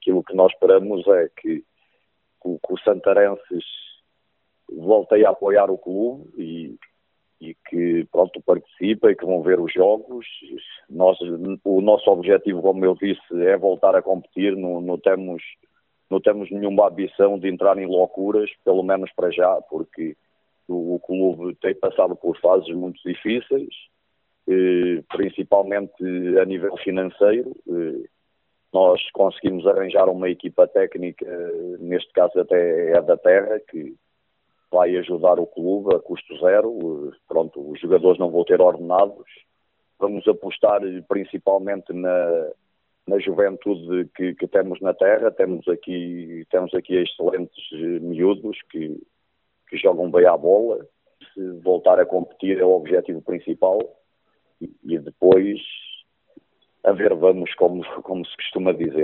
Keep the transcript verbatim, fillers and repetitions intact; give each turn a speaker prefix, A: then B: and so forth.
A: aquilo que nós esperamos é que, que, que os santarenses voltem a apoiar o clube e, e que, pronto, participem, que vão ver os jogos. Nós, o nosso objetivo, como eu disse, é voltar a competir, não, não temos... Não temos nenhuma ambição de entrar em loucuras, pelo menos para já, porque o, o clube tem passado por fases muito difíceis, eh, principalmente a nível financeiro. Eh, nós conseguimos arranjar uma equipa técnica, neste caso até é da terra, que vai ajudar o clube a custo zero. Eh, pronto, os jogadores não vão ter ordenados. Vamos apostar principalmente na... na juventude que, que temos na terra. Temos aqui, temos aqui excelentes miúdos que, que jogam bem à bola. Se voltar a competir é o objetivo principal e, e depois a ver vamos, como, como se costuma dizer.